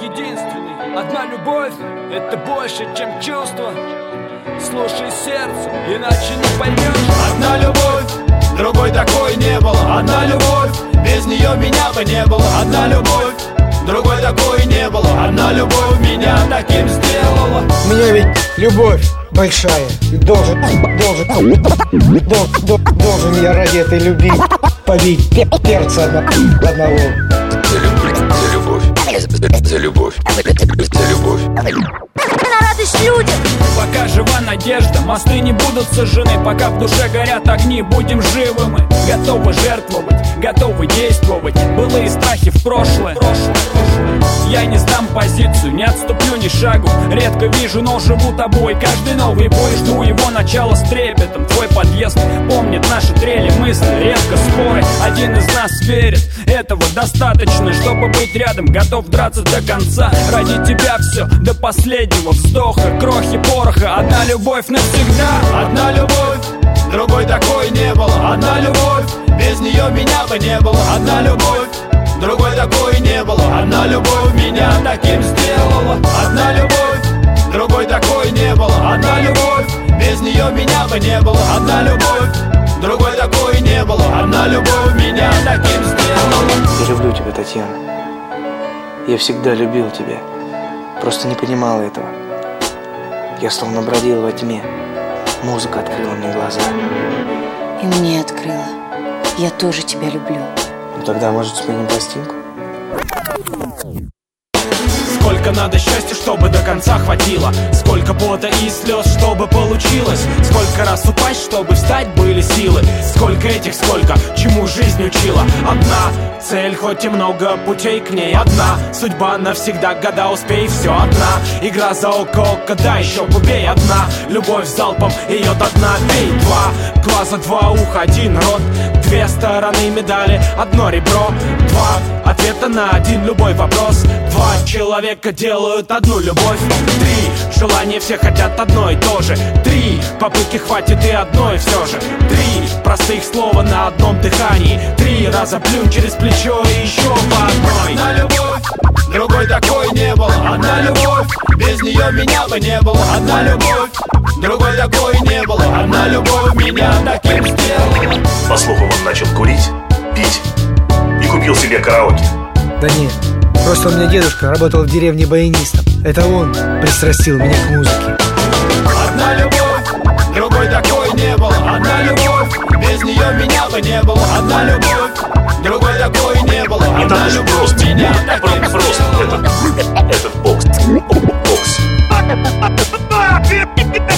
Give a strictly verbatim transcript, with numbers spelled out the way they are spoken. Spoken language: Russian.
единственный. Одна любовь — это больше, чем чувство. Слушай сердце, иначе не поймешь. Одна любовь, другой такой не было. Одна любовь, без нее меня бы не было. Одна любовь, другой такой не было. Одна любовь меня таким сделала. У меня ведь любовь большая. Должен, должен, должен, должен я ради этой любви побить перца одного. За любовь, за любовь, за любовь. На радость людям. Пока жива надежда, мосты не будут сожжены. Пока в душе горят огни, будем живы мы. Готовы жертвовать, готовы действовать. Былые страхи в прошлое. Я не сдам позицию, не отступлю ни шагу. Редко вижу, но живу тобой. Каждый новый бой, жду его начала с трепетом. Твой подъезд помнит наши трели, мысли, редко споры. Один из нас верит, этого достаточно, чтобы быть рядом. Готов драться до конца, ради тебя все, до последнего вздоха. Крохи пороха, одна любовь навсегда. Одна любовь, другой такой не было. Одна любовь, без нее меня бы не было. Одна любовь, другой такой не было. Одна любовь меня таким сделала. Одна любовь, другой такой не было. Одна любовь, без нее меня бы не было. Одна любовь, другой такой не было. Одна любовь меня таким сделала. Я люблю тебя, Татьяна. Я всегда любил тебя. Просто не понимал этого. Я словно бродил во тьме. Музыка открыла мне глаза. И мне открыла. Я тоже тебя люблю. Ну тогда, может, сменим пластинку? Сколько надо счастья, чтобы до конца хватило. Сколько пота и слез, чтобы получилось. Сколько раз упасть, чтобы встать были силы. Сколько этих, сколько, чему жизнь учила. Одна цель, хоть и много путей к ней. Одна судьба навсегда, года успей. Все одна игра за око-око, да еще побей. Одна любовь залпом, ее до дна бей. Два глаза, два уха, один рот. Две стороны медали, одно ребро. Два ответа на один любой вопрос. Два человека делают одну любовь. Три желания, все хотят одно и то же. Три попытки хватит и одной все же. Три простых слова на одном дыхании. Три раза плюнь через плечо и еще по одной. Одна любовь, другой такой не было. Одна любовь, без нее меня бы не было. Одна любовь, другой такой не было. Одна любовь меня таким сделала. По слухам, он начал курить, пить и купил себе караоке. Да нет, просто у меня дедушка работал в деревне баянистом. Это он пристрастил меня к музыке. Одна любовь, другой такой не было. Одна любовь, без нее меня бы не было. Одна любовь, другой такой не было. Не так уж просто, меня просто, просто этот, этот бокс, бокс.